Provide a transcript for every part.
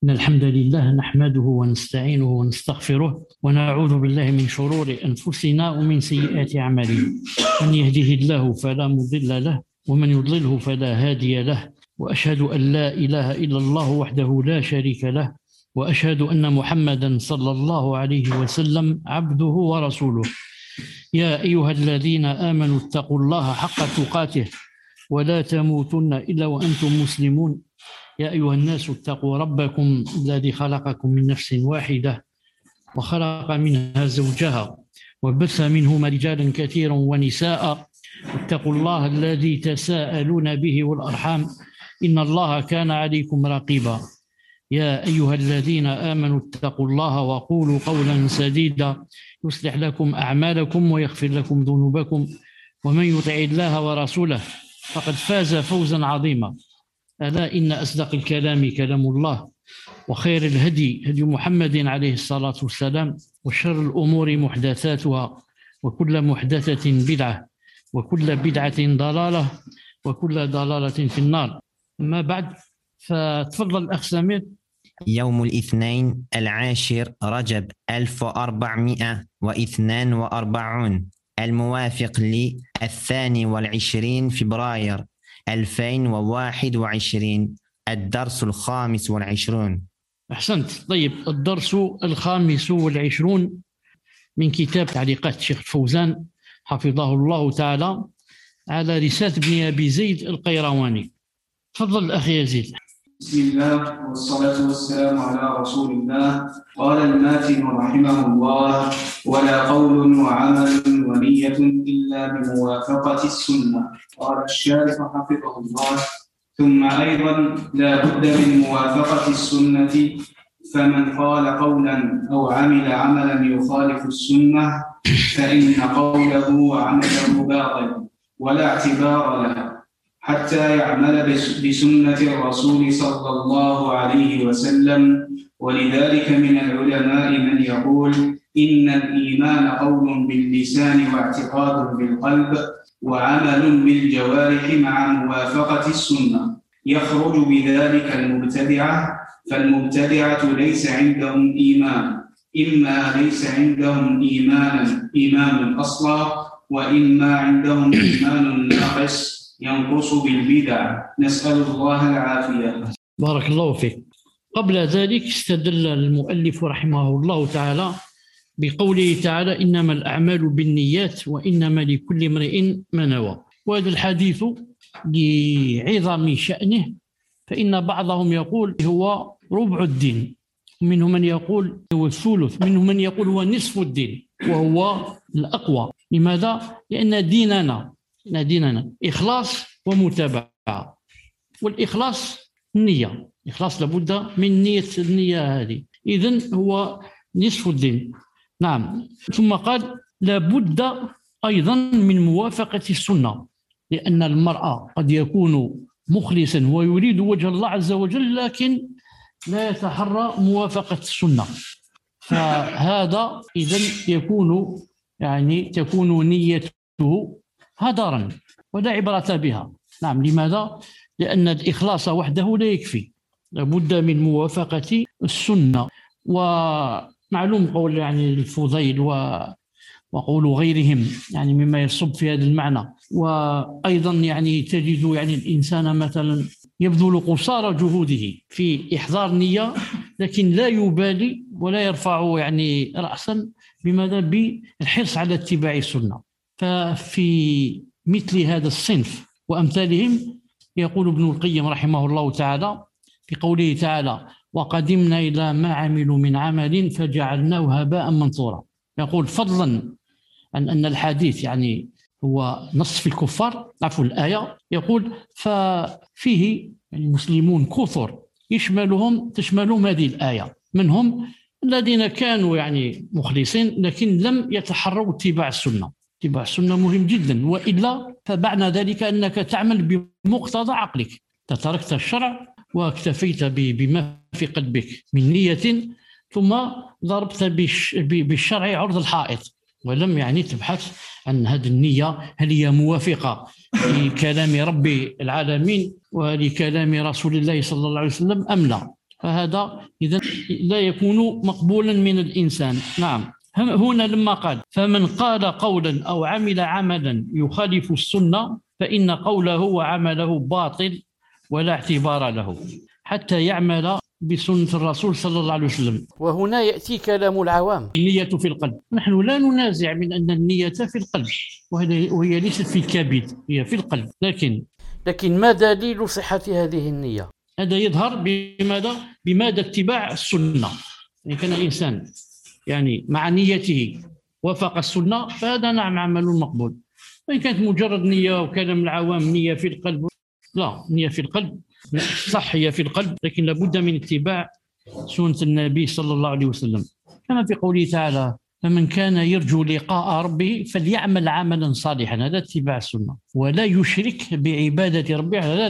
إن الحمد لله نحمده ونستعينه ونستغفره ونعوذ بالله من شرور أنفسنا ومن سيئات أعمالنا. من يهده الله فلا مضل له ومن يضلله فلا هادي له، وأشهد أن لا إله إلا الله وحده لا شريك له، وأشهد أن محمدا صلى الله عليه وسلم عبده ورسوله. يا أيها الذين آمنوا اتقوا الله حق تقاته ولا تموتن إلا وأنتم مسلمون. يا أيها الناس اتقوا ربكم الذي خلقكم من نفس واحدة وخلق منها زوجها وبث منهما رجالا كثيرا ونساء. اتقوا الله الذي تساءلون به والأرحام إن الله كان عليكم رقيبا. يا أيها الذين آمنوا اتقوا الله وقولوا قولا سديدا يصلح لكم أعمالكم ويغفر لكم ذنوبكم، ومن يطع الله ورسوله فقد فاز فوزا عظيما. ألا إن أصدق الكلام كلام الله، وخير الهدي هدي محمد عليه الصلاة والسلام، وشر الأمور محدثاتها، وكل محدثة بدعة، وكل بدعة ضلالة، وكل ضلالة في النار. أما بعد، فتفضل الأخ سمير. يوم الاثنين 10 رجب 1442 الموافق ل22 فبراير 2021، الدرس 25. أحسنت. طيب، الدرس 25 من كتاب تعليقات الشيخ الفوزان حفظه الله تعالى على رسالة ابن أبي زيد القيرواني. تفضل الأخ يزيد. بسم الله والصلاة والسلام على رسول الله. قال الماتن رحمه الله: ولا قول وعمل ونية إلا بموافقة السنة. قال الشارح حفظه الله: ثم أيضا لا بد من موافقة السنة، فمن قال قولا أو عمل عملا يخالف السنة فإن قوله وعمله باطل ولا اعتبار له حتى يعمل بسنة الرسول صلى الله عليه وسلم. ولذلك من العلماء من يقول إن الإيمان قول باللسان واعتقاد بالقلب وعمل بالجوارح مع موافقة السنة، يخرج بذلك المبتدعة. فالمبتدعة ليس عندهم إيمان، إما ليس عندهم إيمان أصلا، وإما عندهم إيمان ناقص ينقص بالبدع، نسأل الله العافية. بارك الله فيك. قبل ذلك استدل المؤلف رحمه الله تعالى بقوله تعالى: إنما الأعمال بالنيات وإنما لكل امرئ ما نوى. وهذا الحديث لعظم شأنه، فإن بعضهم يقول هو ربع الدين، منهم من يقول هو الثلث، منهم من يقول هو نصف الدين، وهو الأقوى. لماذا؟ لأن ديننا إخلاص ومتابعة، والإخلاص النية. إخلاص لابد من النية هذه، إذن هو نصف الدين. نعم. ثم قال لابد أيضا من موافقة السنة، لأن المرأة قد يكون مخلصا ويريد وجه الله عز وجل لكن لا يتحرى موافقة السنة، فهذا إذن تكون نيته هدرا ولا عبرة بها. نعم. لماذا؟ لأن الإخلاص وحده لا يكفي، لابد من موافقة السنة. ومعلوم قول الفضيل وقول غيرهم مما يصب في هذا المعنى. وأيضا تجد الإنسان مثلا يبذل قصارى جهوده في إحضار نية، لكن لا يبالي ولا يرفع رأسا. بماذا؟ بالحرص على اتباع السنة. ففي مثل هذا الصنف وأمثالهم يقول ابن القيم رحمه الله تعالى في قوله تعالى: وقدمنا إلى ما عملوا من عمل فجعلناه هباء منثورا. يقول فضلا عن أن الحديث هو نص في الكفار، الآية يقول ففيه المسلمون كثر تشملهم هذه الآية، منهم الذين كانوا مخلصين لكن لم يتحروا اتباع السنة. اتباع السنة مهم جدا، وإلا فبعد ذلك أنك تعمل بمقتضى عقلك، تركت الشرع واكتفيت بما في قلبك من نية، ثم ضربت بالشرع عرض الحائط، ولم تبحث عن هذه النية هل هي موافقة لكلام رب العالمين ولكلام رسول الله صلى الله عليه وسلم أم لا. فهذا إذا لا يكون مقبولا من الإنسان. نعم. هنا لما قال فمن قال قولا أو عمل عملا يخالف السنة فإن قوله وعمله باطل ولا اعتبار له حتى يعمل بسنة الرسول صلى الله عليه وسلم. وهنا يأتي كلام العوام. النية في القلب، نحن لا ننازع من أن النية في القلب وهي ليست في الكبد، هي في القلب. لكن ما دليل صحة هذه النية؟ هذا يظهر بماذا اتباع السنة. يعني كان الإنسان يعني مع نيته وفق السنة فهذا نعم عمل مقبول. وإن كانت مجرد نية وكلام العوام نية في القلب، لا، نية في القلب صح، هي في القلب، لكن لابد من اتباع سنة النبي صلى الله عليه وسلم كما في قوله تعالى فمن كان يرجو لقاء ربه فليعمل عملا صالحا. هذا اتباع السنة، ولا يشرك بعبادة ربه. هذا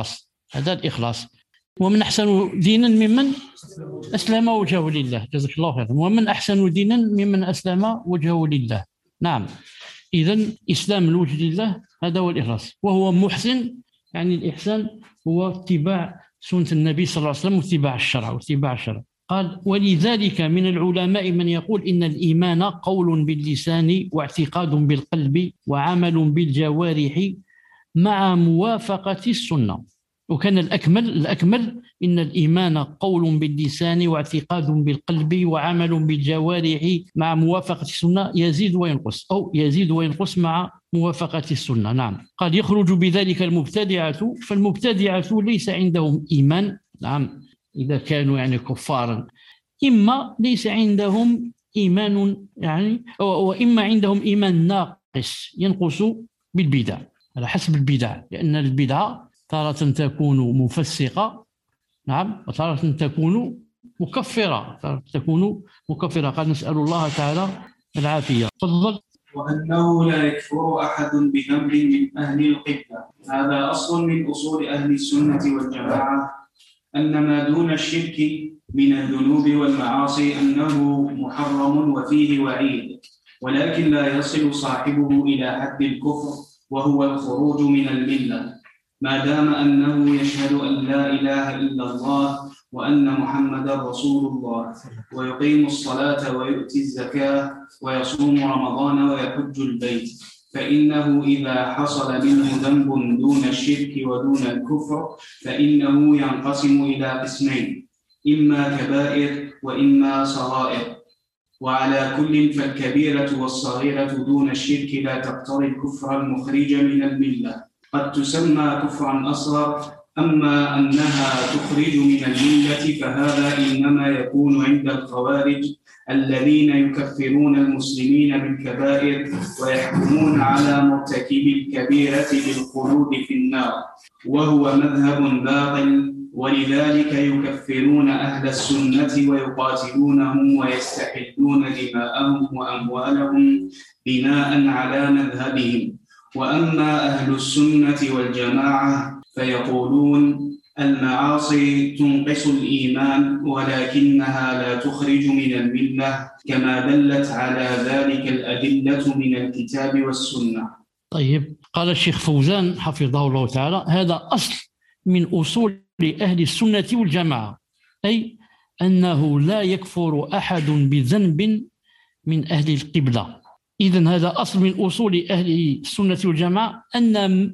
الإخلاص. ومن أحسن دينا ممن أسلم وجهه لله. جزاك الله خيرا. ومن أحسن دينا ممن أسلم وجهه لله. نعم. إذن إسلام الوجه لله هذا هو الإخلاص، وهو محسن. يعني الإحسان هو اتباع سنة النبي صلى الله عليه وسلم واتباع الشرع. قال ولذلك من العلماء من يقول إن الإيمان قول باللسان واعتقاد بالقلب وعمل بالجوارح مع موافقة السنة. وكان الأكمل إن الإيمان قول باللسان واعتقاد بالقلب وعمل بالجوارح مع موافقة السنة يزيد وينقص مع موافقة السنة. نعم. قد يخرج بذلك المبتدعة، فالمبتدعة ليس عندهم إيمان. نعم. إذا كانوا يعني كفارا، إما ليس عندهم إيمان يعني، وإما عندهم إيمان ناقص ينقص بالبدع، على حسب البدع، لأن البدعة تارة تكون مفسقة. نعم. وتارة تكون مكفرة. قد نسأل الله تعالى العافية. تفضل. وأنه لا يكفر أحد بذنب من أهل القبلة. هذا أصل من أصول أهل السنة والجماعة، أن ما دون الشرك من الذنوب والمعاصي أنه محرم وفيه وعيد، ولكن لا يصل صاحبه إلى حد الكفر وهو الخروج من الملة، ما دام أنه يشهد أن لا إله إلا الله وأن محمدا رسول الله، ويقيم الصلاة ويؤتي الزكاة ويصوم رمضان ويحج البيت، فإنه إذا حصل منه ذنب دون الشرك ودون الكفر فإنه ينقسم إلى قسمين، إما كبائر وإما صغائر. وعلى كل فالكبيرة والصغيرة دون الشرك لا تقتضي الكفر المخرج من الملة، قد تسمى كفرا أصغر. أما أنها تخرج من الملة فهذا إنما يكون عند الخوارج الذين يكفرون المسلمين بالكبائر ويحكمون على مرتكب الكبيرة بالخلود في النار، وهو مذهب باطل. ولذلك يكفرون أهل السنة ويقاتلونهم ويستحلون دماءهم وأموالهم بناء على مذهبهم. وأما أهل السنة والجماعة فيقولون المعاصي تنقص الإيمان ولكنها لا تخرج من الملة، كما دلت على ذلك الأدلة من الكتاب والسنة. طيب. قال الشيخ فوزان حفظه الله تعالى هذا أصل من أصول أهل السنة والجماعة، أي أنه لا يكفر أحد بذنب من أهل القبلة. إذن هذا أصل من أصول أهل السنة والجماعة، أن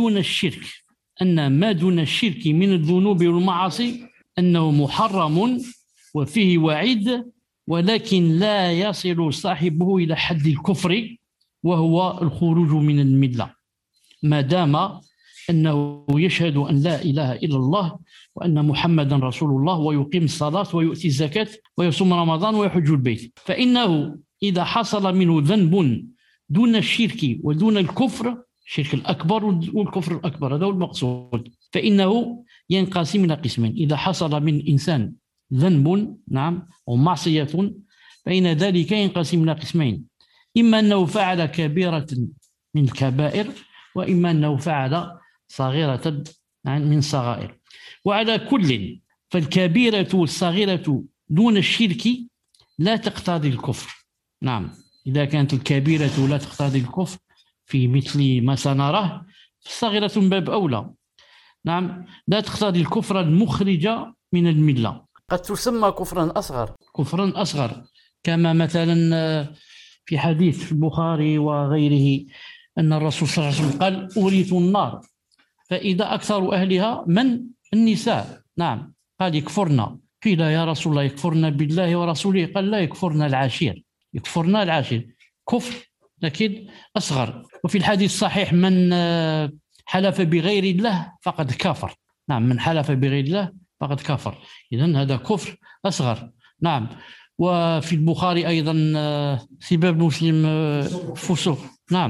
ما دون الشرك من الذنوب والمعاصي أنه محرم وفيه وعيد، ولكن لا يصل صاحبه إلى حد الكفر وهو الخروج من الملة، ما دام أنه يشهد أن لا إله إلا الله وأن محمدا رسول الله ويقيم الصلاة ويؤتي الزكاة ويصوم رمضان ويحج البيت. فإنه إذا حصل منه ذنب دون الشرك ودون الكفر، الشرك الأكبر والكفر الأكبر، هذا هو المقصود، فإنه ينقسم إلى قسمين. إذا حصل من إنسان ذنب، نعم، أو معصية، فإن ذلك ينقسم إلى قسمين، إما أنه فعل كبيرة من الكبائر، وإما أنه فعل صغيرة من صغائر. وعلى كل فالكبيرة والصغيرة دون الشرك لا تقتضي الكفر. نعم. إذا كانت الكبيرة لا تقتضي الكفر في مثل ما سنراه، الصغيرة من باب أولى. نعم. لا تقتضي الكفر المخرج من الملة. قد تسمى كفرا أصغر، كفرا أصغر، كما مثلا في حديث في البخاري وغيره أن الرسول صلى الله عليه وسلم قال أورثوا النار فإذا أكثر أهلها من النساء. نعم، قال يكفرنا، قيل يا رسول الله يكفرنا بالله ورسوله؟ قال لا، يكفرنا العشير، يكفرنا العشير، كفر لكن أصغر. وفي الحديث الصحيح من حلف بغير الله فقد كفر. نعم، من حلف بغير الله فقد كفر، إذن هذا كفر أصغر. نعم. وفي البخاري أيضا سباب المسلم فسوق، نعم،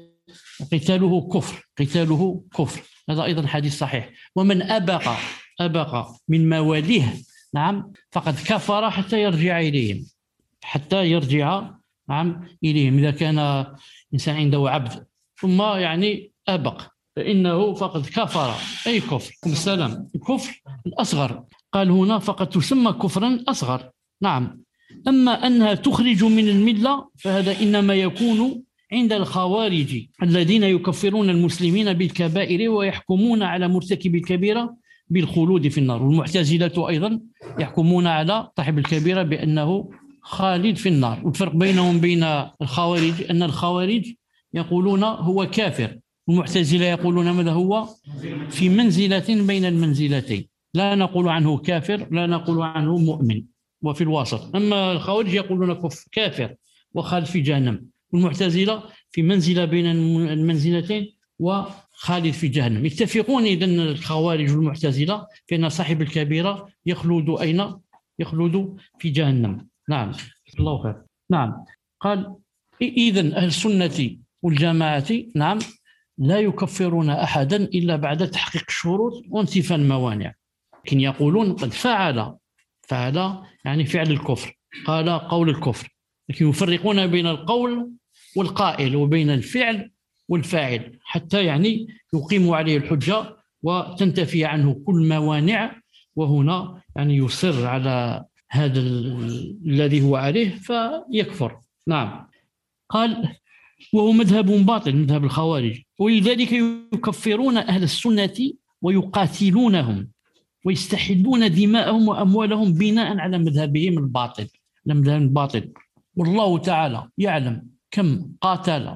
قتاله كفر، قتاله كفر، هذا أيضا حديث صحيح. ومن أبق من مواليه، نعم، فقد كفر حتى يرجع إليهم، حتى يرجع، نعم، إليهم. إذا كان إنسان عنده عبد ثم يعني أبق فإنه فقد كفر، أي كفر، السلام، الكفر الأصغر. قال هنا فقد تسمى كفرا أصغر. نعم. أما أنها تخرج من الملة فهذا إنما يكون عند الخوارج الذين يكفرون المسلمين بالكبائر ويحكمون على مرتكب الكبيرة بالخلود في النار. والمعتزلة أيضا يحكمون على صاحب الكبيرة بأنه خالد في النار. والفرق بينهم بين الخوارج أن الخوارج يقولون هو كافر، والمعتزلة يقولون ماذا؟ هو في منزلة بين المنزلتين، لا نقول عنه كافر لا نقول عنه مؤمن، وفي الوسط. أما الخوارج يقولون كافر وخالد في جهنم، والمعتزلة في منزلة بين المنزلتين وخالد في جهنم. يتفقون إذن الخوارج والمعتزلة في أن صاحب الكبيرة يخلد أين؟ يخلد في جهنم. نعم، الله خير. نعم. قال إذن أهل السنة والجماعة، نعم، لا يكفرون أحدا إلا بعد تحقيق الشروط وانتفاء الموانع، لكن يقولون قد فعل يعني فعل الكفر، قال قول الكفر، لكن يفرقون بين القول والقائل وبين الفعل والفاعل حتى يعني يقيموا عليه الحجة وتنتفي عنه كل موانع. وهنا يعني يصر على هذا الذي هو عليه فيكفر. نعم. قال وهو مذهب باطل، مذهب الخوارج، ولذلك يكفرون أهل السنة ويقاتلونهم ويستحلون دماءهم وأموالهم بناء على مذهبهم الباطل، المذهب الباطل. والله تعالى يعلم كم قاتل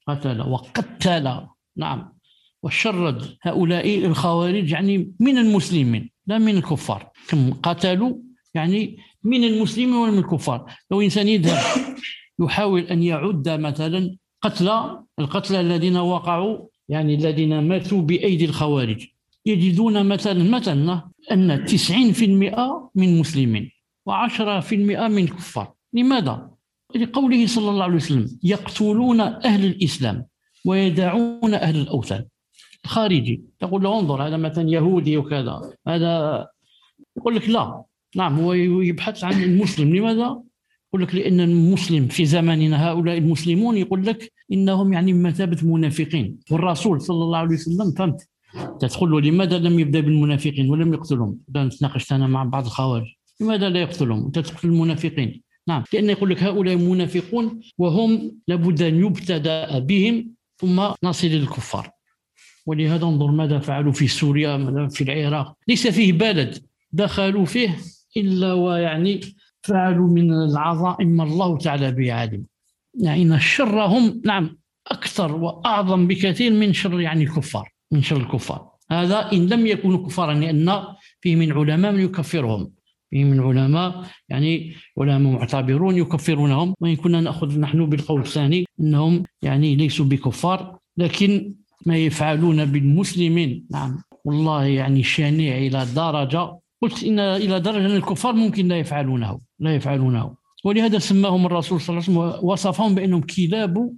وقتل، نعم، وشرد هؤلاء الخوارج يعني من المسلمين لا من الكفار. كم قاتلوا يعني من المسلمين ومن الكفار. لو إنسان يذهب يحاول أن يعد مثلا القتلى الذين وقعوا، يعني الذين ماتوا بأيدي الخوارج، يجدون مثلا أن 90% من مسلمين و10% من كفار. لماذا؟ لقوله صلى الله عليه وسلم يقتلون أهل الإسلام ويدعون أهل الأوثان. الخارجي تقول له انظر هذا مثلا يهودي وكذا، هذا يقول لك لا. نعم، هو يبحث عن المسلم. لماذا؟ يقول لك لأن المسلم في زماننا هؤلاء المسلمون يقول لك إنهم يعني بمثابة منافقين. والرسول صلى الله عليه وسلم فهمت تدخل له لماذا لم يبدأ بالمنافقين ولم يقتلهم؟ نتناقشت أنا مع بعض الخوارج لماذا لا يقتلهم تدخل المنافقين؟ نعم، لأن يقول لك هؤلاء منافقون وهم لابد أن يبتدأ بهم ثم نصل للكفار. ولهذا انظر ماذا فعلوا في سوريا، ماذا في العراق. ليس فيه بلد دخلوا فيه إلا ويعني فعلوا من العظائم ما الله تعالى به عالم. يعني إن شرهم، نعم، أكثر وأعظم بكثير من شر يعني الكفار، من شر الكفار. هذا إن لم يكونوا كفارا، لأن فيه من علماء من يكفرهم، فيه من علماء يعني علماء معتبرون يكفرونهم. وإن كنا نأخذ نحن بالقول الثاني أنهم يعني ليسوا بكفار، لكن ما يفعلون بالمسلمين، نعم، والله يعني شنيع إلى درجة، قلت إن إلى درجة أن الكفار ممكن لا يفعلونه. ولهذا سماهم الرسول صلى الله عليه وسلم، وصفهم بأنهم كلاب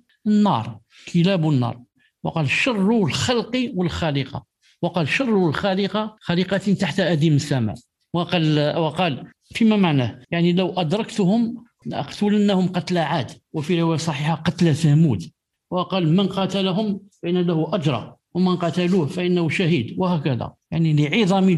النار. وقال شر الخلق والخالقة، وقال شر الخالقة خالقة تحت أديم السماء. وقال فيما معناه يعني لو أدركتهم لأقتلنهم قتل عاد، وفي رواية صحيحة قتل ثمود. وقال من قاتلهم فإن له أجر ومن قتلوه فإنه شهيد، وهكذا يعني لعظم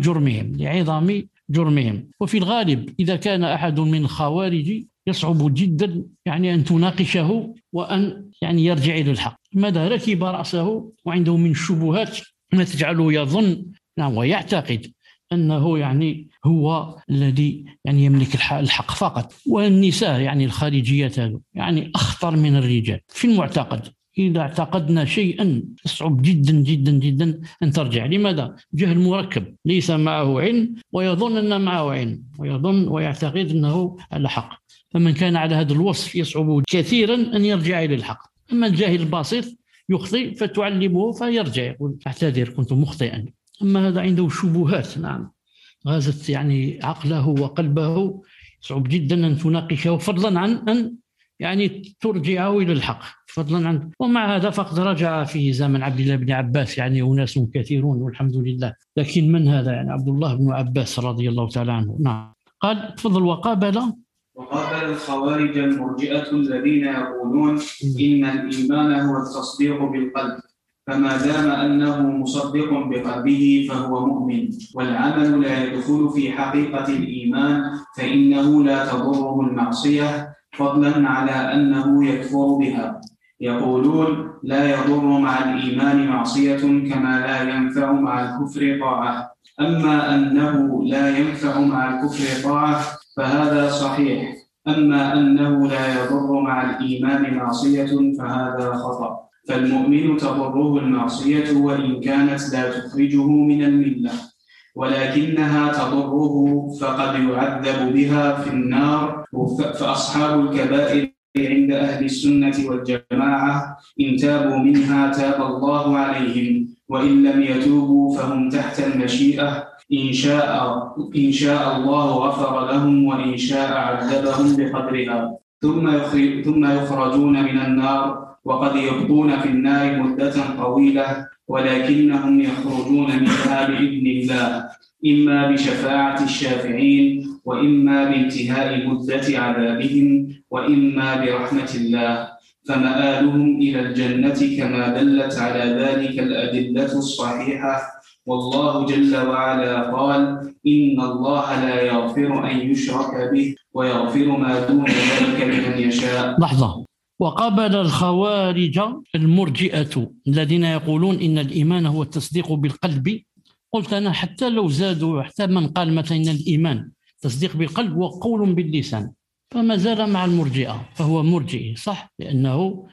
جرمهم. وفي الغالب إذا كان أحد من الخوارج يصعب جدا يعني أن تناقشه وأن يعني يرجع إلى الحق. ماذا؟ ركب رأسه وعنده من الشبهات ما تجعله يظن، نعم، ويعتقد أنه يعني هو الذي يعني يملك الحق فقط، والنساء يعني الخارجيات هذو يعني أخطر من الرجال في المعتقد. إذا اعتقدنا شيئا صعب جدا جدا جدا أن ترجع. لماذا؟ جهل مركب، ليس معه علم ويظن أن معه علم، ويظن ويعتقد أنه على حق. فمن كان على هذا الوصف يصعب كثيرا أن يرجع إلى الحق. أما الجاهل البسيط يخطئ فتعلمه فيرجع يقول أعتذر كنت مخطئا. أما هذا عنده شبهات، نعم، غازت يعني عقله وقلبه، صعب جدا أن تناقشه، فضلا عن أن يعني ترجعه إلى الحق، فضلا عن. ومع هذا فقد رجع في زمن عبد الله بن عباس يعني أناس كثيرون والحمد لله. لكن من هذا؟ يعني عبد الله بن عباس رضي الله تعالى عنه. نعم. قال تفضل. وقابل الخوارج المرجئة الذين يقولون إن الإيمان هو التصديق بالقلب، فما دام أنه مصدق بقلبه فهو مؤمن، والعمل لا يدخل في حقيقة الإيمان فإنه لا تضره المعصية، فضلا على أنه يكفر بها. يقولون لا يضر مع الإيمان معصية كما لا ينفع مع الكفر طاعة. أما أنه لا ينفع مع الكفر طاعة فهذا صحيح، أما أنه لا يضر مع الإيمان معصية فهذا خطأ. فالمؤمن تضره المعصية وإن كانت لا تخرجه من الملة، ولكنها تضره فقد يعذب بها في النار. فأصحاب الكبائر عند أهل السنة والجماعة إن تابوا منها تاب الله عليهم، وإن لم يتوبوا فهم تحت المشيئة، إن شاء الله غفر لهم وإن شاء عذبهم بقدرها، ثم يخرجون من النار، وقد يبقون في النار مدة طويلة، ولكنهم يخرجون منها بإذن الله، إما بشفاعة الشافعين، وإما بانتهاء مدة عذابهم، وإما برحمة الله، فمآلهم إلى الجنة كما دلت على ذلك الأدلة الصحيحة. والله جل وعلا قال إن الله لا يغفر أن يشرك به ويغفر ما دون ذلك لمن يشاء. لحظة. وقابل الخوارج المرجئة الذين يقولون إن الإيمان هو التصديق بالقلب. قلت أنا حتى لو زادوا، حتى من قال مثلا إن الإيمان تصديق بالقلب وقول باللسان فما زال مع المرجئة، فهو مرجئي صح، لأنه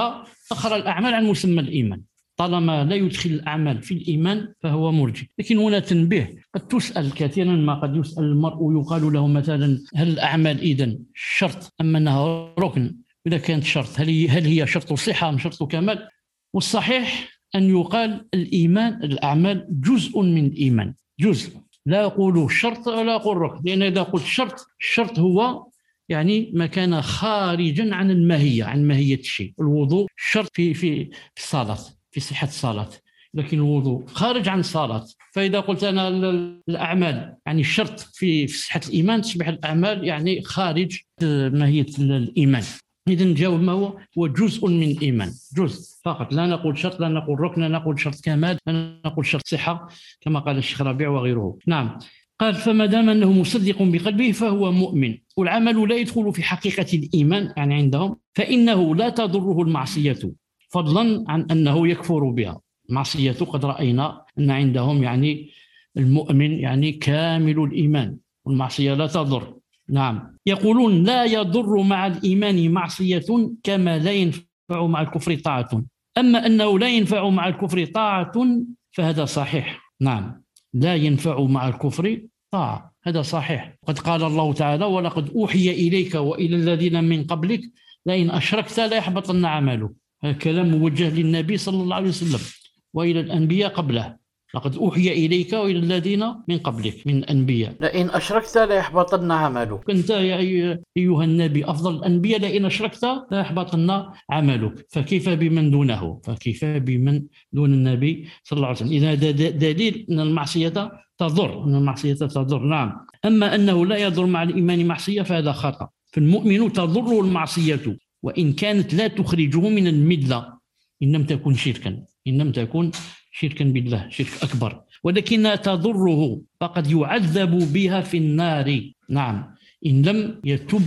أخر الأعمال عن مسمى الإيمان. طالما لا يدخل الأعمال في الإيمان فهو مرجئ. لكن هنا تنبيه، قد تسأل كثيرا ما قد يسأل المرء يقال له مثلا هل الأعمال إذن شرط أم أنها ركن؟ إذا كانت شرط هل هي شرط صحة أم شرط كمال؟ والصحيح أن يقال الإيمان الأعمال جزء من الإيمان، جزء، لا أقول شرط ولا أقول ركن، لأن إذا قلت شرط، الشرط هو يعني ما كان خارجا عن الماهية، عن ماهية الشيء. الوضوء شرط في الصلاة، في صحة الصلاة، لكن الوضوء خارج عن الصلاة. فإذا قلت أنا الأعمال يعني شرط في صحة الإيمان، تصبح الأعمال يعني خارج ماهية الإيمان. إذن جاوب ما هو جزء من الإيمان، جزء فقط، لا نقول شرط، لا نقول ركن، لا نقول شرط كمال، لا نقول شرط صحة كما قال الشيخ ربيع وغيره. نعم. قال فما دام أنه مصدق بقلبه فهو مؤمن، والعمل لا يدخل في حقيقة الإيمان يعني عندهم، فإنه لا تضره المعصية، فضلا عن أنه يكفر بها. المعصية قد رأينا أن عندهم يعني المؤمن يعني كامل الإيمان، والمعصية لا تضر. نعم. يقولون لا يضر مع الإيمان معصية كما لا ينفع مع الكفر طاعة. أما أنه لا ينفع مع الكفر طاعة فهذا صحيح. نعم، لا ينفع مع الكفر طاعة، هذا صحيح. قد قال الله تعالى ولقد أوحي إليك وإلى الذين من قبلك لئن أشركت لا يحبطن عملك. هذا كلام موجه للنبي صلى الله عليه وسلم وإلى الأنبياء قبله. لقد أوحي إليك وإلى الذين من قبلك من الأنبياء لئن أشركت لا يحبطن عملك. أنت يا أيها النبي أفضل الأنبياء، لئن أشركت لا يحبطن عملك، فكيف بمن دونه؟ فكيف بمن دون النبي صلى الله عليه وسلم؟ إذا هذا دليل أن المعصية تضر، أن المعصية تضر. نعم. أما أنه لا يضر مع الإيمان معصية فهذا خطأ. فالمؤمن تضر المعصية وإن كانت لا تخرجه من الملة إن لم تكن شركا، إن لم تكن شركا بالله، شرك أكبر، ولكنها تضره فقد يعذب بها في النار. نعم، إن لم يتب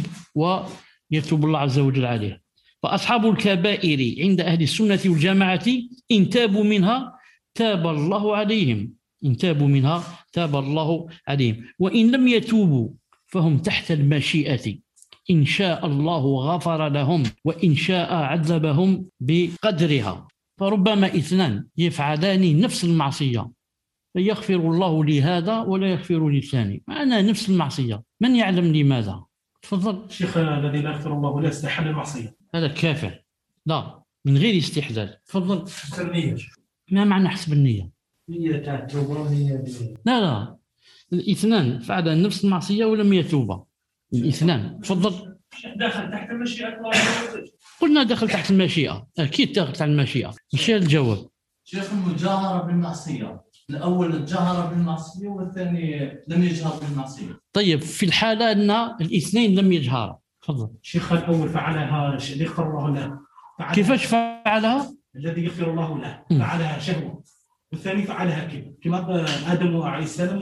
ويتوب الله عز وجل عليه. فأصحاب الكبائر عند أهل السنة والجماعة إن تابوا منها تاب الله عليهم، إن تابوا منها تاب الله عليهم، وإن لم يتوبوا فهم تحت المشيئة، إن شاء الله غفر لهم وإن شاء عذبهم بقدرها. فربما اثنان يفعلان نفس المعصية فيغفر الله لهذا ولا يغفر للثاني، معنا نفس المعصية، من يعلم لماذا؟ تفضل. الشيخ الذي لا يغفر الله لا يستحل المعصية، هذا كافر، لا من غير استحلال. تفضل. حسب النية. ما معنى حسب النية؟ نية تاع التوبة ونية لا الاثنان فعل نفس المعصية ولم يتوبا، الاثنان. تفضل. داخل تحت مشيئة الله عز وجل. قلنا دخل تحت المشيئة، أكيد دخل تحت المشيئة. مش الجواب. شيخ المجاهرة بالمعصية، الأول جهر بالمعصية والثاني لم يجهر بالمعصية. طيب في الحالة أن الاثنين لم يجهرا. تفضل. الشيخ الأول فعلها الذي يغفر الله له. كيفاش فعلها؟ الذي يغفر الله له فعلها شهوة، والثاني فعلها كما آدم عليه السلام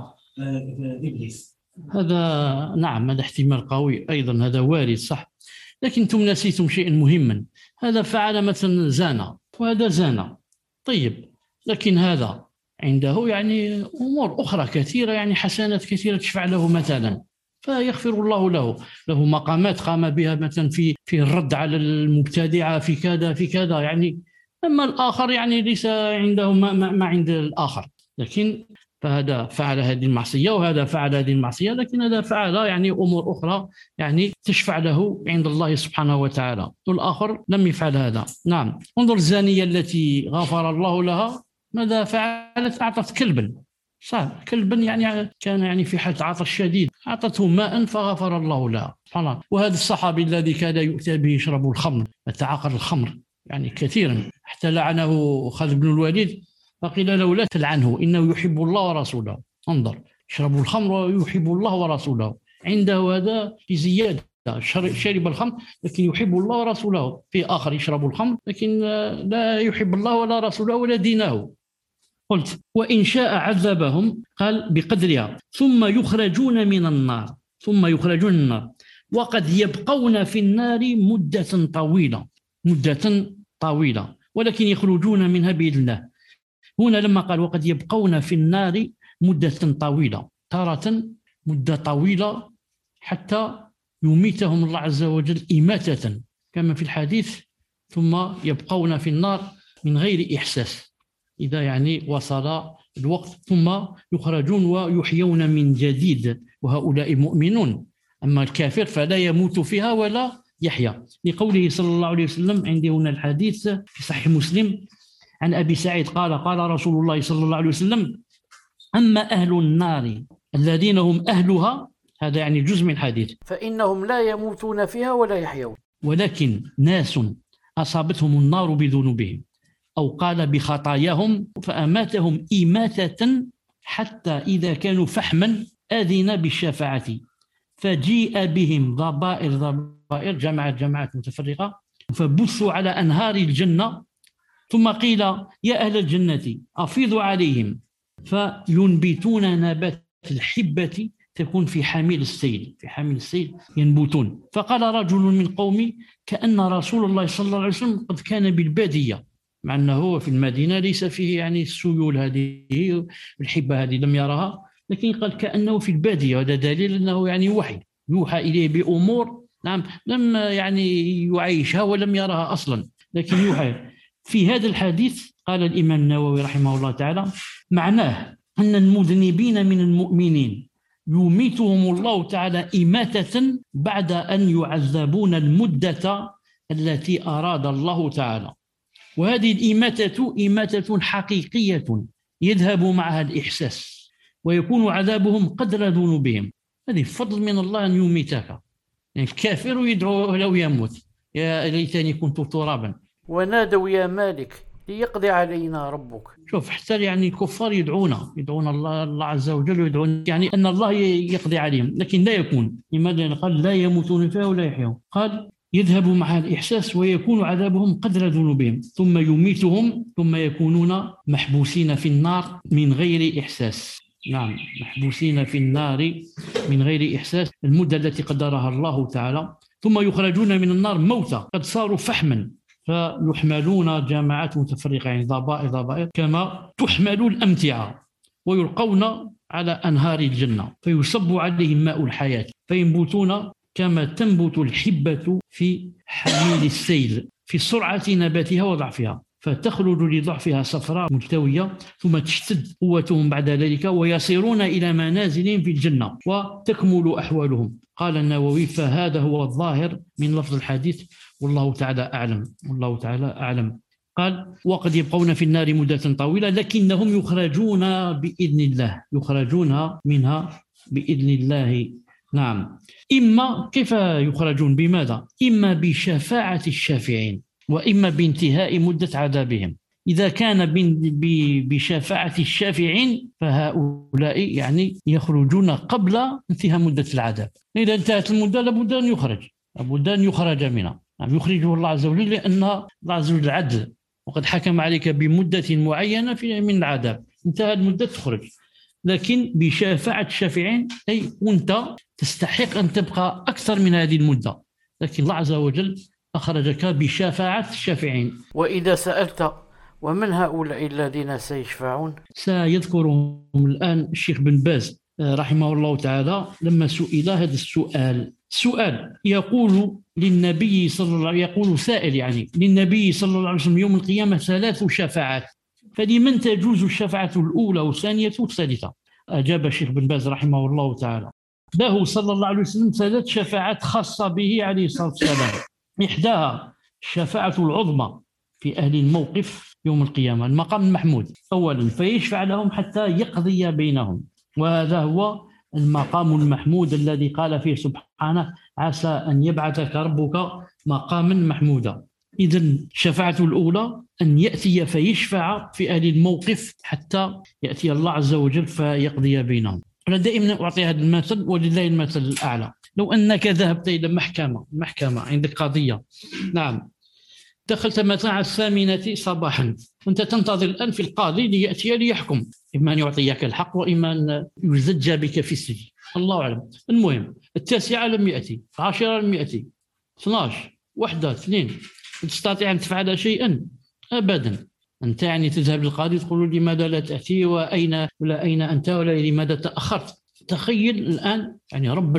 وإبليس. هذا نعم، هذا احتمال قوي أيضا، هذا وارد صح، لكن أنتم نسيتم شيئا مهما. هذا فعل مثلا زنا وهذا زنا، طيب، لكن هذا عنده يعني أمور أخرى كثيرة، يعني حسنات كثيرة تشفع له مثلا، فيغفر الله له مقامات قام بها مثلا في الرد على المبتدعة، في كذا في كذا يعني. أما الآخر يعني ليس عنده ما عند الآخر، لكن فهذا فعل هذه المعصية وهذا فعل هذه المعصية، لكن هذا فعل يعني أمور أخرى يعني تشفع له عند الله سبحانه وتعالى، والآخر لم يفعل هذا. نعم. انظر الزانية التي غفر الله لها ماذا فعلت؟ أعطت كلبا، صح، كلبا يعني كان يعني في حالة عطش شديد، أعطته ماء فغفر الله لها، سبحان الله. وهذا الصحابي الذي كان يؤتى به يشرب الخمر، يتعاقد الخمر يعني كثيرا، حتى لعنه خالد بن الوليد فقيل له لا تلعنه إنه يحب الله ورسوله. انظر، يشرب الخمر ويحب الله ورسوله، عنده هذا في زيادة، شرب الخمر لكن يحب الله ورسوله، في آخر يشرب الخمر لكن لا يحب الله ولا رسوله ولا دينه. قلت وإن شاء عذبهم، قال بقدرها، ثم يخرجون من النار، ثم يخرجون من النار وقد يبقون في النار مدة طويلة ولكن يخرجون منها بإذن الله. هنا لما قال وقد يبقون في النار مدة طويلة، تارة مدة طويلة حتى يميتهم الله عز وجل إماتة كما في الحديث، ثم يبقون في النار من غير إحساس، إذا يعني وصل الوقت ثم يخرجون ويحيون من جديد، وهؤلاء مؤمنون. أما الكافر فلا يموت فيها ولا يحيا، لقوله صلى الله عليه وسلم. عندي هنا الحديث في صحيح مسلم عن أبي سعيد قال رسول الله صلى الله عليه وسلم أما أهل النار الذين هم أهلها، هذا يعني جزء من الحديث، فإنهم لا يموتون فيها ولا يحيون، ولكن ناس أصابتهم النار بذنوبهم أو قال بخطاياهم فأماتهم إماتة حتى إذا كانوا فحما آذن بالشفاعة فجيء بهم ضبائر جماعات متفرقة فبثوا على أنهار الجنة، ثم قيل يا أهل الجنة أفيضوا عليهم فينبتون نبات الحبة تكون في حامل السيل ينبتون. فقال رجل من قومي كأن رسول الله صلى الله عليه وسلم قد كان بالبادية، مع أنه في المدينة ليس فيه يعني السيول هذه الحبة هذه لم يرها، لكن قال كأنه في البادية، وهذا دليل أنه يعني وحي يوحى إليه بأمور نعم لم يعني يعيشها ولم يرها أصلا، لكن يوحى. في هذا الحديث قال الإمام النووي رحمه الله تعالى معناه أن المذنبين من المؤمنين يميتهم الله تعالى إماتة بعد أن يعذبون المدة التي أراد الله تعالى، وهذه الإماتة إماتة حقيقية يذهب معها الإحساس ويكون عذابهم قدر ذنوبهم. هذه فضل من الله أن يميتك، يعني الكافر يدعو لو يموت يا ليتني كنت ترابا ونادوا يا مالك ليقضي علينا ربك. شوف حتى يعني الكفار يدعون الله عز وجل، ويدعون يعني أن الله يقضي عليهم، لكن لا يكون. لماذا قال لا يموتون فيها ولا يحيون؟ قال يذهب مع الإحساس ويكون عذابهم قدر ذنوبهم ثم يميتهم ثم يكونون محبوسين في النار من غير إحساس. نعم، محبوسين في النار من غير إحساس المدة التي قدرها الله تعالى، ثم يخرجون من النار موتى قد صاروا فحما فيحملون جماعات متفرقة، يعني ضبائر كما تحمل الأمتعة ويلقون على أنهار الجنة فيصب عليهم ماء الحياة فينبتون كما تنبت الحبة في حميل السيل في سرعة نباتها وضعفها، فتخرج لضعفها صفراء ملتوية ثم تشتد قوتهم بعد ذلك ويصيرون إلى منازلهم في الجنة وتكمل أحوالهم. قال النووي فهذا هو الظاهر من لفظ الحديث والله تعالى أعلم. قال وقد يبقون في النار مدة طويلة لكنهم يخرجون بإذن الله، يخرجون منها بإذن الله. نعم. إما كيف يخرجون؟ بماذا؟ إما بشفاعة الشافعين وإما بانتهاء مدة عذابهم. إذا كان بشفاعة الشافعين فهؤلاء يعني يخرجون قبل انتهاء مدة العذاب. إذا انتهت المدة لابد أن يخرج منها. نعم يخرجه الله عز وجل لأن الله عز وجل عدل وقد حكم عليك بمدة معينة من العذاب، انتهى المدة تخرج. لكن بشفاعة الشافعين أي أنت تستحق أن تبقى أكثر من هذه المدة، لكن الله عز وجل أخرجك بشفاعة الشافعين. وإذا سألت ومن هؤلاء الذين سيشفعون؟ سيذكرهم الآن الشيخ بن باز رحمه الله تعالى لما سئل هذا السؤال يقول للنبي صلى الله عليه وسلم، يقول سائل يعني للنبي صلى الله عليه وسلم يوم القيامة 3 شفاعات، فلمن تجوز الشفاعة الأولى والثانية والثالثة؟ أجاب الشيخ بن باز رحمه الله تعالى له صلى الله عليه وسلم 3 شفاعات خاصة به عليه الصلاة والسلام. إحداها الشفاعة العظمى في أهل الموقف يوم القيامة، المقام المحمود أولا، فيشفع لهم حتى يقضي بينهم، وهذا هو المقام المحمود الذي قال فيه سبحانه عسى أن يبعثك ربك مقاما محمودا. إذن الشفاعة الأولى أن يأتي فيشفع في أهل الموقف حتى يأتي الله عز وجل فيقضي بينهم. أنا دائما أعطي هذا المثل ولله المثل الأعلى. لو أنك ذهبت إلى محكمة عندك قضية، نعم، دخلت مثلا على 8 صباحا، وأنت تنتظر الآن في القاضي ليأتي ليحكم، إما أن يعطيك الحق وإما أن يزج بك في السجن، الله أعلم. المهم 9 لم يأتي، 10 لم يأتي، 12 1 2 تستطيع أن تفعل شيئا؟ أبدا. أنت يعني تذهب للقاضي تقول لماذا لا تأتي وأين أنت ولا لماذا تأخرت. تخيل الآن يعني رب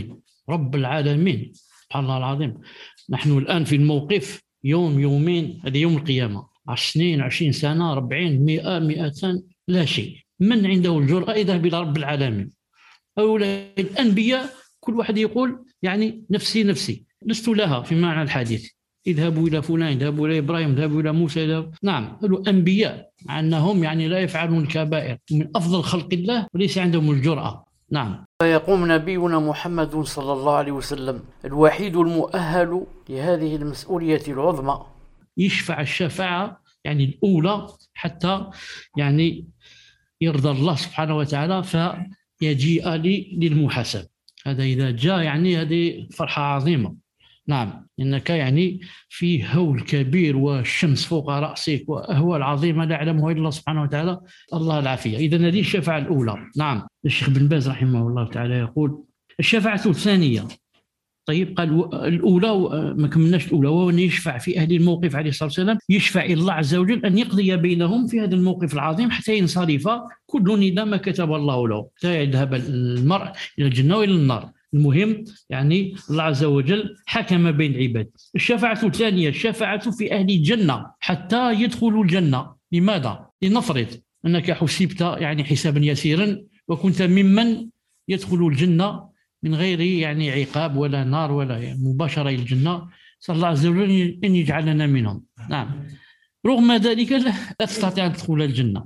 العالمين سبحان الله العظيم، نحن الآن في الموقف يوم يومين، هذا يوم القيامة، 10 سنين 20 سنة 40 100 200 لا شيء. من عنده الجرأة يذهب إلى رب العالمين؟ هؤلاء الأنبياء كل واحد يقول يعني نفسي لست لها في معنى الحديث، اذهبوا إلى فلان، اذهبوا إلى إبراهيم، اذهبوا إلى موسى، نعم هؤلاء أنبياء مع أنهم يعني لا يفعلون الكبائر، من أفضل خلق الله وليس عندهم الجرأة. نعم. فيقوم نبينا محمد صلى الله عليه وسلم الوحيد المؤهل لهذه المسؤولية العظمى، يشفع الشفاعة يعني الأولى حتى يعني يرضى الله سبحانه وتعالى فيجيء للمحاسب. هذا إذا جاء يعني هذه فرحة عظيمة. نعم، إنك يعني في هول كبير والشمس فوق رأسك وأهوال عظيمة لا يعلمها إلا الله سبحانه وتعالى، الله العافية. إذن هذه الشفاعة الأولى. نعم. الشيخ بن باز رحمه الله تعالى يقول الشفاعة الثانية. طيب قال الأولى ما كملناش الأولى، وهو أن يشفع في أهل الموقف عليه الصلاة والسلام، يشفع إلى الله عز وجل أن يقضي بينهم في هذا الموقف العظيم حتى ينصرف كل إلى ما كتب الله له، حتى يذهب المرء إلى الجنة وإلى النار. المهم يعني الله عز وجل حكم بين العباد. الشفاعة الثانية الشفاعة في أهل الجنة حتى يدخلوا الجنة. لماذا؟ لنفرض أنك حسبت يعني حسابا يسيرا وكنت ممن يدخل الجنة من غير يعني عقاب ولا نار ولا يعني مباشرة إلى الجنة، صلى الله عز وجل أن يجعلنا منهم. نعم. رغم ذلك لا تستطيع أن تدخل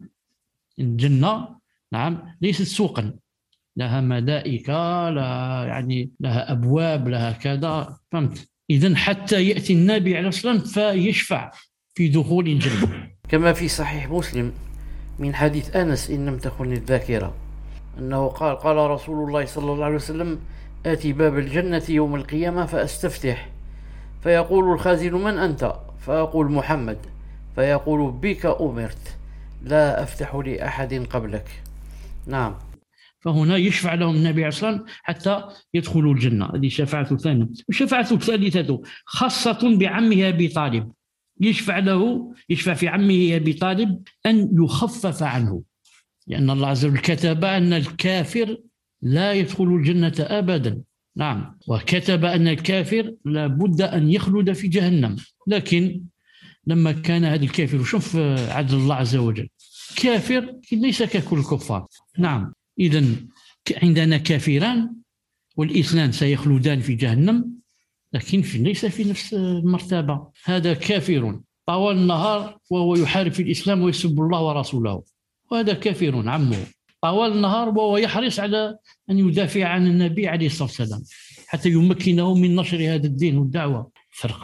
الجنة. نعم، ليست سوقا، لها ملائكة، لها أبواب، لها كذا، فهمت؟ إذن حتى يأتي النبي عليه الصلاة والسلام فيشفع في دخول الجنة. كما في صحيح مسلم من حديث أنس إن لم تخن الذاكرة أنه قال رسول الله صلى الله عليه وسلم آتي باب الجنة يوم القيامة فأستفتح، فيقول الخازن من أنت؟ فأقول محمد، فيقول بك أمرت لا أفتح لأحد قبلك. نعم. فهنا يشفع لهم النبي عليه الصلاة والسلام حتى يدخلوا الجنة. هذه الشفاعة الثانية. والشفاعة الثالثة خاصة بعمه أبي طالب، يشفع في عمه أبي طالب أن يخفف عنه. لأن الله عز وجل كتب أن الكافر لا يدخل الجنة أبدا. نعم، وكتب أن الكافر لابد أن يخلد في جهنم. لكن لما كان هذا الكافر، شوف عدل الله عز وجل، كافر ليس ككل الكفار. نعم، إذن عندنا كافران والإثنان سيخلدان في جهنم، لكن ليس في نفس المرتبة. هذا كافر طوال النهار وهو يحارب في الإسلام ويسب الله ورسوله، وهذا كافر عمه طوال النهار وهو يحرص على أن يدافع عن النبي عليه الصلاة والسلام حتى يمكنه من نشر هذا الدين والدعوة.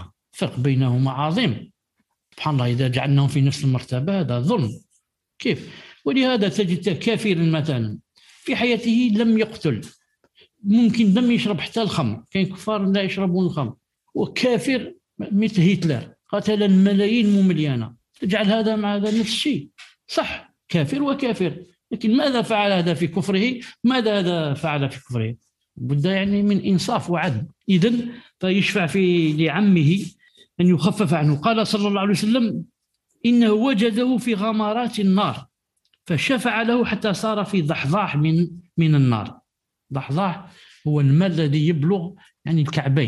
فرق بينهما عظيم. سبحان الله، إذا جعلناهم في نفس المرتبة هذا ظلم. كيف؟ ولهذا تجد كافر مثلا في حياته لم يقتل، ممكن لم يشرب حتى الخمر، كاين كفار لا يشربون الخمر، وكافر مثل هتلر قتل الملايين ممليانة. تجعل هذا مع هذا نفس الشيء، صح، كافر وكافر، لكن ماذا فعل هذا في كفره؟ ماذا هذا فعل في كفره؟ بد يعني من إنصاف وعدل. إذن فيشفع لعمه أن يخفف عنه. قال صلى الله عليه وسلم إنه وجده في غمرات النار فشفع له حتى صار في ضحضاح من النار. ضحضاح هو الماء الذي يبلغ يعني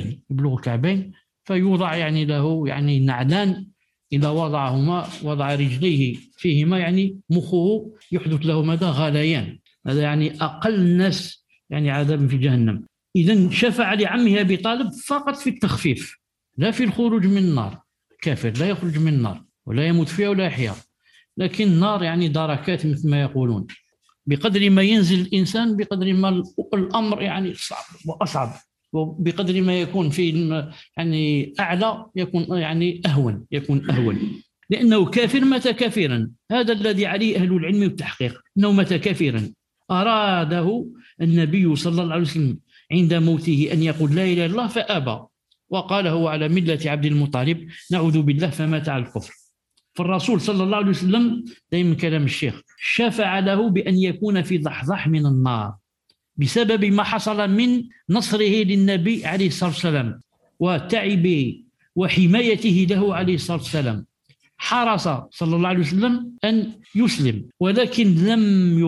الكعبين، فيوضع يعني له يعني نعلان، إذا وضعهما وضع رجليه فيهما يعني مخه يحدث له ماذا؟ غليان. هذا يعني أقل الناس يعني عذابا في جهنم. إذن شفع لعمه أبي طالب فقط في التخفيف، لا في الخروج من النار. كافر لا يخرج من النار ولا يموت فيها ولا يحيا، لكن النار يعني دركات مثل ما يقولون، بقدر ما ينزل الإنسان بقدر ما الأمر يعني صعب وأصعب، وبقدر ما يكون في يعني أعلى يكون يعني يكون أهون، لأنه كافر مات كافرا. هذا الذي عليه أهل العلم والتحقيق، أنه مات كافرا أراده النبي صلى الله عليه وسلم عند موته أن يقول لا إله إلا الله فأبى، وقال هو على ملة عبد المطلب نعوذ بالله، فمات على الكفر. فالرسول صلى الله عليه وسلم دائما كلام الشيخ شفع له بأن يكون في ضحضاح من النار بسبب ما حصل من نصره للنبي عليه الصلاة والسلام وتعبه وحمايته له عليه الصلاة والسلام. حرص صلى الله عليه وسلم أن يسلم، ولكن لم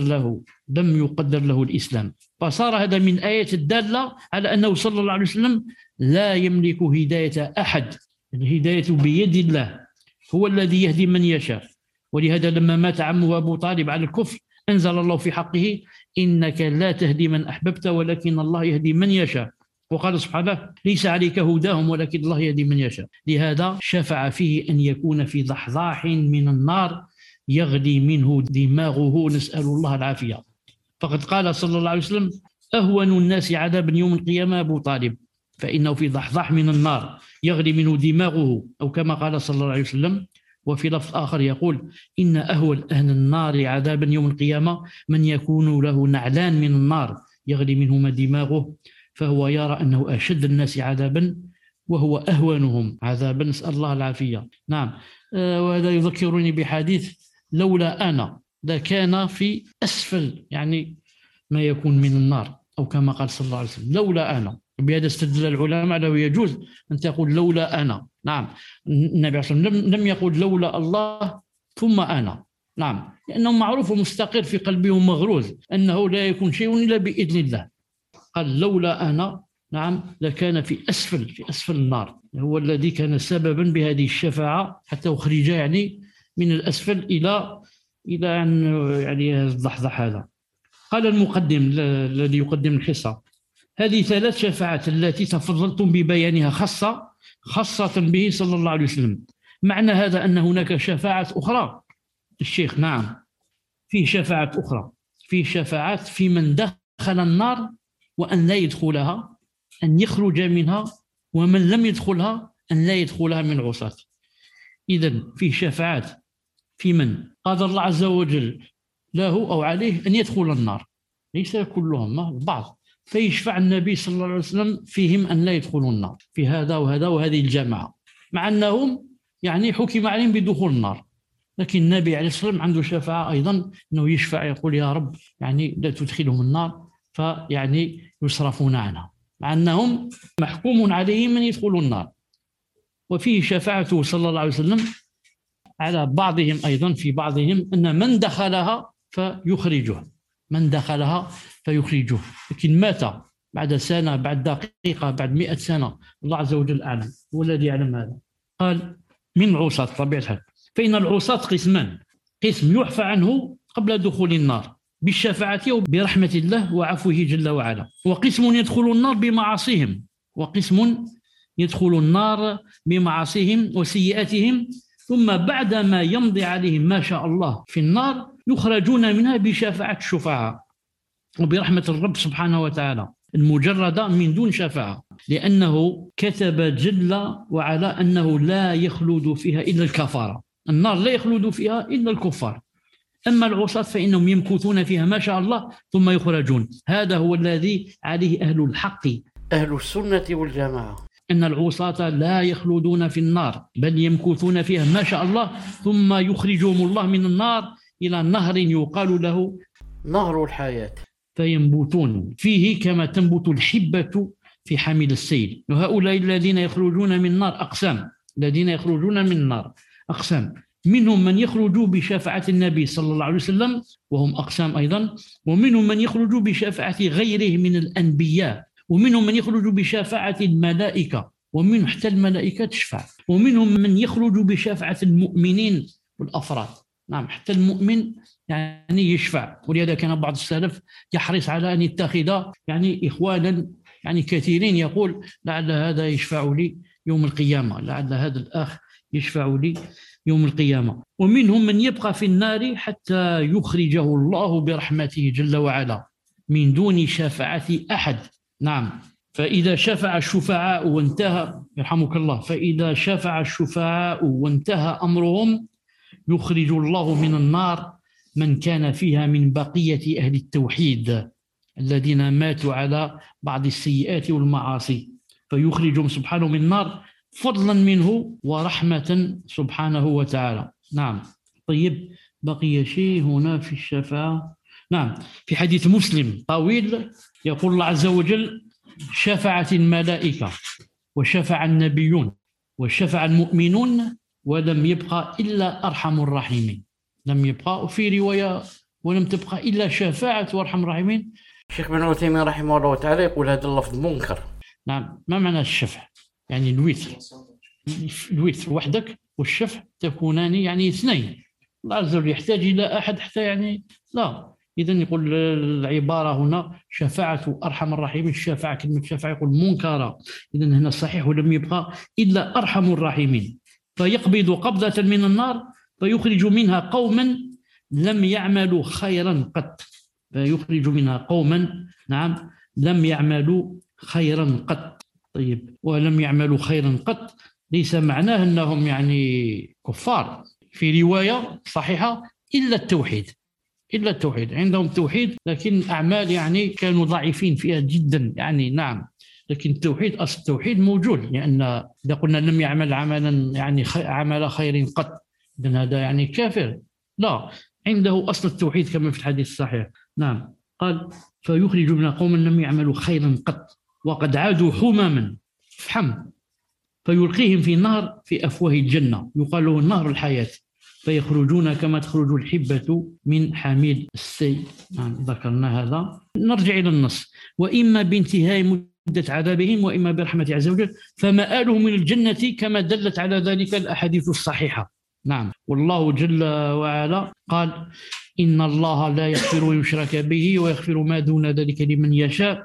يقدر له الإسلام، فصار هذا من آيات الدالة على أنه صلى الله عليه وسلم لا يملك هداية أحد، الهداية بيد الله، هو الذي يهدي من يشاء. ولهذا لما مات عمه أبو طالب على الكفر أنزل الله في حقه إنك لا تهدي من أحببت ولكن الله يهدي من يشاء، وقال سبحانه ليس عليك هداهم ولكن الله يهدي من يشاء. لهذا شفع فيه أن يكون في ضحضاح من النار يغلي منه دماغه، نسأل الله العافية. فقد قال صلى الله عليه وسلم أهون الناس عذابا يوم القيامة أبو طالب، فإنه في ضحضاح من النار يغلي منه دماغه، أو كما قال صلى الله عليه وسلم. وفي لفظ آخر يقول إن أهول أهل النار عذابا يوم القيامة من يكون له نعلان من النار يغلي منهما دماغه، فهو يرى أنه أشد الناس عذابا وهو أهونهم عذابا، نسأل الله العافية. نعم، وهذا يذكرني بحديث لولا أنا لكان في أسفل يعني ما يكون من النار، أو كما قال صلى الله عليه وسلم لولا أنا. بهذا استدل العلماء أنه يجوز أن تقول لولا أنا. نعم، النبي صلى الله عليه وسلم لم يقول لولا الله ثم أنا. نعم، لأنه معروف ومستقر في قلبه مغروز أنه لا يكون شيء إلا بإذن الله. قال لولا أنا، نعم، لكان في أسفل النار، هو الذي كان سببا بهذه الشفاعة حتى أخرج يعني من الأسفل إلى أن يعني الضحضح هذا. قال المقدم الذي يقدم الحصة هذه 3 شفاعات التي تفضلتم ببيانها خاصة به صلى الله عليه وسلم. معنى هذا أن هناك شفاعات أخرى الشيخ؟ نعم، في شفاعات أخرى، في شفاعات في من دخل النار وأن لا يدخلها، أن يخرج منها، ومن لم يدخلها أن لا يدخلها من عصاة. إذن في شفاعات في من قادر الله عز وجل له أو عليه أن يدخل النار، ليس كلهم، البعض، فيشفع النبي صلى الله عليه وسلم فيهم أن لا يدخلوا النار، في هذا وهذا وهذه الجماعة، مع أنهم يعني حكم عليهم بدخول النار، لكن النبي عليه الصلاة والسلام عنده شفاعة أيضا أنه يشفع يقول يا رب يعني لا تدخلهم النار فيعني يصرفون عنها، مع أنهم محكوم عليهم أن يدخلوا النار. وفيه شفاعته صلى الله عليه وسلم على بعضهم أيضا، في بعضهم أن من دخلها فيخرجه، من دخلها فيخرجه. لكن مات بعد سنة، بعد دقيقة، بعد 100 سنة، الله عز وجل أعلم، هو الذي يعلم هذا. قال من العصاة طبيعة الحال. فإن العصاة قسمان: قسم يعفى عنه قبل دخول النار بالشفاعة وبرحمة الله وعفوه جل وعلا، وقسم يدخل النار بمعاصيهم، وقسم يدخل النار بمعاصيهم وسيئاتهم، ثم بعدما يمضي عليهم ما شاء الله في النار يخرجون منها بشفاعة الشفعاء وبرحمة الرب سبحانه وتعالى المجردة من دون شفاعة، لأنه كتب جل وعلا أنه لا يخلد فيها إلا الكفار. النار لا يخلد فيها إلا الكفار. أما العصاة فإنهم يمكثون فيها ما شاء الله ثم يخرجون. هذا هو الذي عليه أهل الحق، أهل السنة والجماعة، أن العصاة لا يخلدون في النار بل يمكثون فيها ما شاء الله، ثم يخرجهم الله من النار إلى نهر يقال له نهر الحياة، فينبتون فيه كما تنبت الحبة في حامل السيل. وهؤلاء الذين يخرجون من النار أقسام، الذين يخرجون من النار أقسام: منهم من يخرج بشفاعة النبي صلى الله عليه وسلم وهم أقسام أيضا، ومنهم من يخرج بشفاعة غيره من الأنبياء، ومنهم من يخرج بشفاعة الملائكة، ومنهم حتى الملائكة تشفع، ومنهم من يخرج بشفاعة المؤمنين والأفراد. نعم، حتى المؤمن يعني يشفع. ولهذا كان بعض السلف يحرص على أن يتخذ يعني إخوانا يعني كثيرين، يقول لعل هذا يشفع لي يوم القيامة، لعل هذا الأخ يشفع لي يوم القيامة. ومنهم من يبقى في النار حتى يخرجه الله برحمته جل وعلا من دون شفاعة أحد. نعم، فإذا شفع الشفعاء وانتهى، يرحمك الله، فإذا شفع الشفعاء وانتهى أمرهم يخرج الله من النار من كان فيها من بقية أهل التوحيد الذين ماتوا على بعض السيئات والمعاصي، فيخرجهم سبحانه من النار فضلا منه ورحمة سبحانه وتعالى. نعم. طيب، بقي شيء هنا في الشفاعة. نعم، في حديث مسلم طويل يقول الله عز وجل: شفعت الملائكة وشفع النبيون وشفع المؤمنون ولم يبقى إلا أرحم الراحمين. لم يبقى، وفي رواية ولم تبقى إلا شفاعة أرحم الراحمين. الشيخ ابن عثيمين رحمه الله تعالى يقول هذا اللفظ منكر. نعم، ما معنى الشفع؟ يعني الوتر وحدك والشفع تكونان يعني اثنين. الله عز وجل يحتاج إلى أحد حتى يعني لا. إذن يقول العبارة هنا شفاعة أرحم الراحمين، الشفاعة كلمة شفاعة يقول منكرة. إذن هنا صحيح ولم يبقى إلا أرحم الراحمين، فيقبض قبضة من النار فيخرج منها قوما لم يعملوا خيرا قط، فيخرج منها قوما نعم لم يعملوا خيرا قط. طيب، ولم يعملوا خيرا قط ليس معناه أنهم يعني كفار. في رواية صحيحة إلا التوحيد، إلا التوحيد، عندهم توحيد لكن أعمال يعني كانوا ضعيفين فيها جدا يعني. نعم، لكن التوحيد، أصل التوحيد موجود، لأن إذا قلنا لم يعمل عملا يعني عمل خير قط إذن هذا يعني كافر. لا، عنده أصل التوحيد كما في الحديث الصحيح. نعم، قال: فيخرج من قوم لم يعملوا خيرا قط وقد عادوا حمما فحم، فيلقيهم في نهر في أفواه الجنة يقال له نهر الحياة، فيخرجون كما تخرج الحبة من حميل السيل. نعم، ذكرنا هذا. نرجع إلى النص: وإما بانتهاء مدة عذابهم وإما برحمة عز وجل، فمآلهم من الجنة كما دلت على ذلك الأحاديث الصحيحة. نعم، والله جل وعلا قال: إن الله لا يغفر أن يشرك به ويغفر ما دون ذلك لمن يشاء،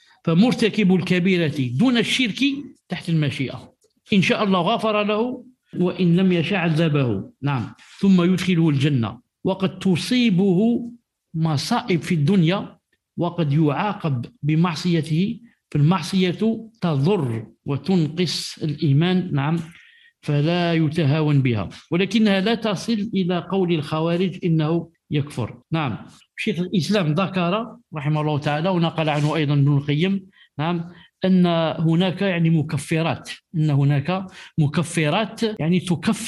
فمرتكب الكبيرة دون الشرك تحت المشيئة، إن شاء الله غفر له وإن لم يشاء عذبه. نعم، ثم يدخله الجنة. وقد تصيبه مصائب في الدنيا وقد يعاقب بمعصيته، فالمعصية تضر وتنقص الإيمان. نعم، فلا يتهاون بها، ولكنها لا تصل إلى قول الخوارج إنه يكفر. نعم، شيخ الإسلام ذكر رحمه الله تعالى ونقل عنه أيضا ابن القيم نعم أن هناك يعني مكفرات، أن هناك مكفرات يعني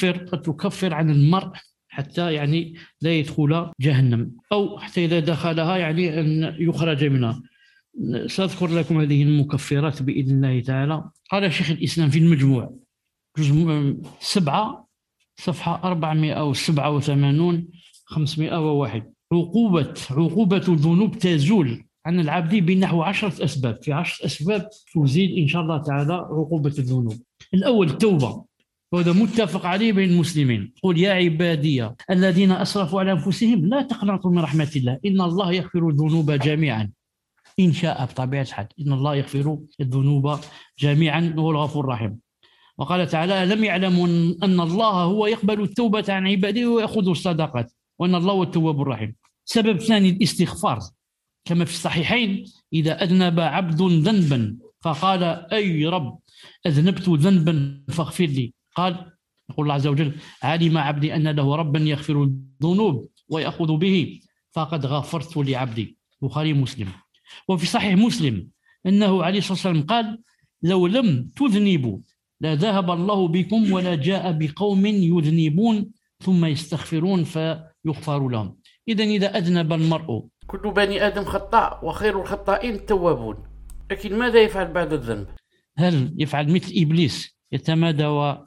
تكفر عن المرء حتى يعني لا يدخل جهنم، أو حتى إذا دخلها يعني أن يخرج منها. سأذكر لكم هذه المكفرات بإذن الله تعالى. قال شيخ الإسلام في المجموع جزء 7 صفحة 487 501: عقوبة الذنوب تزول عن العبد بنحو 10 أسباب. في 10 أسباب تزيل إن شاء الله تعالى عقوبة الذنوب. الأول التوبة، وهذا متفق عليه بين المسلمين. قل يا عبادي الذين أسرفوا على أنفسهم لا تقنطوا من رحمة الله إن الله يغفر الذنوب جميعا إن شاء، بطبيعة الحال إن الله يغفر الذنوب جميعا وهو الغفور الرحيم. وقال تعالى لم يعلموا أن الله هو يقبل التوبة عن عباده ويأخذ الصدقات وأن الله هو التواب الرحيم. سبب ثاني الاستغفار، كما في الصحيحين إذا أذنب عبد ذنبا فقال أي رب أذنبت ذنبا فاغفر لي، قال يقول الله عز وجل علم عبدي أن له ربا يغفر الذنوب ويأخذ به فقد غفرت لعبدي. بخاري مسلم. وفي صحيح مسلم أنه عليه الصلاة والسلام قال لو لم تذنبوا لذهب الله بكم ولا جاء بقوم يذنبون ثم يستغفرون فيغفر لهم. إذا أذنب المرء، كل بني آدم خطاء وخير الخطائين التوابون، لكن ماذا يفعل بعد الذنب؟ هل يفعل مثل إبليس يتمادى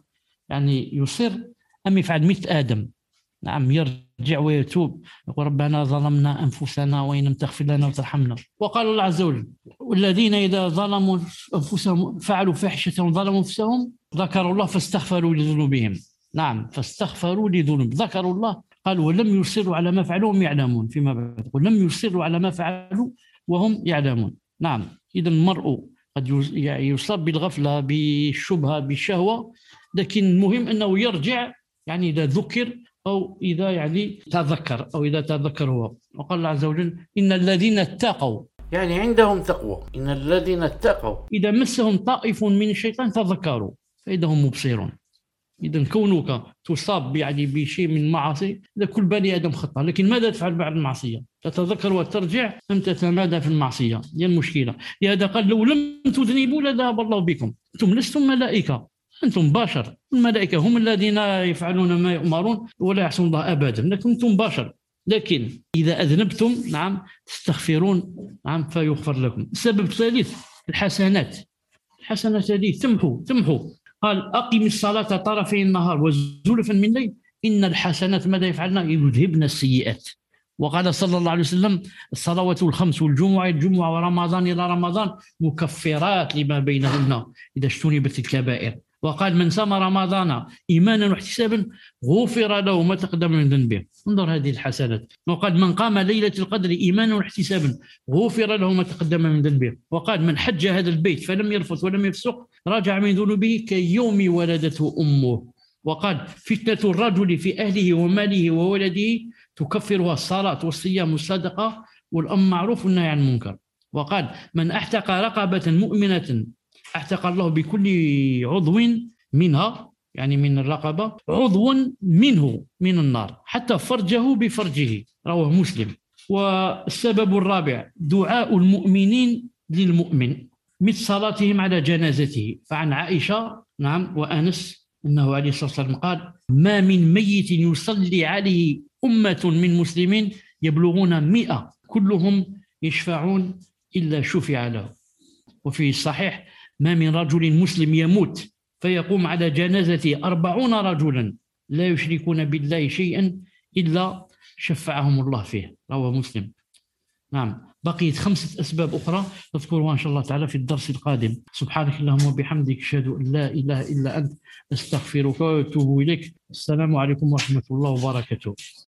ويعني يصر، أم يفعل مثل آدم؟ نعم، يرجع ويتوب يقول ربنا ظلمنا أنفسنا وإن لم تغفر لنا وترحمنا. وقال الله عز وجل والذين إذا ظلموا أنفسهم فعلوا فاحشة وظلموا أنفسهم ذكروا الله فاستغفروا لذنوبهم. نعم، فاستغفروا لذنوب، ذكروا الله، قال ولم يصروا على ما فعلوا وهم يعلمون. فيما بعد ولم يصروا على ما فعلوا وهم يعلمون. نعم، إذا المرء قد يصاب بالغفلة بالشبهة بالشهوة، لكن المهم أنه يرجع، يعني إذا ذكر أو إذا يعني تذكر أو إذا تذكر هو. وقال الله عز وجل إن الذين اتقوا، يعني عندهم تقوى، إن الذين اتقوا إذا مسهم طائف من الشيطان تذكروا فإذا هم مبصرون. إذا كونك تصاب يعني بشيء من معاصي، إذا كل بني آدم خطأ، لكن ماذا تفعل بعد المعصية؟ تتذكر وترجع أم تتمادى في المعصية؟ هي المشكلة. لهذا قال لو لم تذنبوا لذهب الله بكم. أنتم لستم ملائكة، أنتم بشر. الملائكة هم الذين يفعلون ما يؤمرون ولا يعصون الله أبدا، لكن أنتم بشر. لكن إذا أذنبتم نعم تستغفرون نعم فيغفر لكم. السبب الثالث الحسنات. الحسنات هذه تمحو. قال أقم الصلاة طرفي النهار وزلفا من الليل إن الحسنات ماذا يفعلن؟ يذهبن السيئات. وقال صلى الله عليه وسلم الصلوات الخمس والجمعة ورمضان إلى رمضان مكفرات لما بينهن إذا اجتنبت الكبائر. وقال من صام رمضان إيمانا واحتسابا غفر له ما تقدم من ذنبه. انظر هذه الحسنات. وقال من قام ليلة القدر إيمانا واحتسابا غفر له ما تقدم من ذنبه. وقال من حج هذا البيت فلم يرفث ولم يفسق رجع من ذنوبه كيوم ولدته أمه. وقال فتنة الرجل في أهله وماله وولده تكفرها الصلاة والصيام والصدقة والأمر معروف والنهي عن المنكر. وقال من أعتق رقبة مؤمنة اعتق الله بكل عضو منها، يعني من الرقبة، عضو منه من النار حتى فرجه بفرجه. رواه مسلم. والسبب الرابع دعاء المؤمنين للمؤمن مثل صلاتهم على جنازته. فعن عائشة نعم وأنس أنه عليه الصلاة والسلام قال ما من ميت يصلي عليه أمة من مسلمين يبلغون 100 كلهم يشفعون إلا شفع له. وفي الصحيح ما من رجل مسلم يموت فيقوم على جنازته 40 رجلا لا يشركون بالله شيئا إلا شفعهم الله فيه. رواه مسلم. نعم، بقيت 5 أسباب أخرى نذكرها إن شاء الله تعالى في الدرس القادم. سبحانك اللهم وبحمدك أشهد أن لا إله إلا أنت أستغفرك وأتوب إليك. السلام عليكم ورحمة الله وبركاته.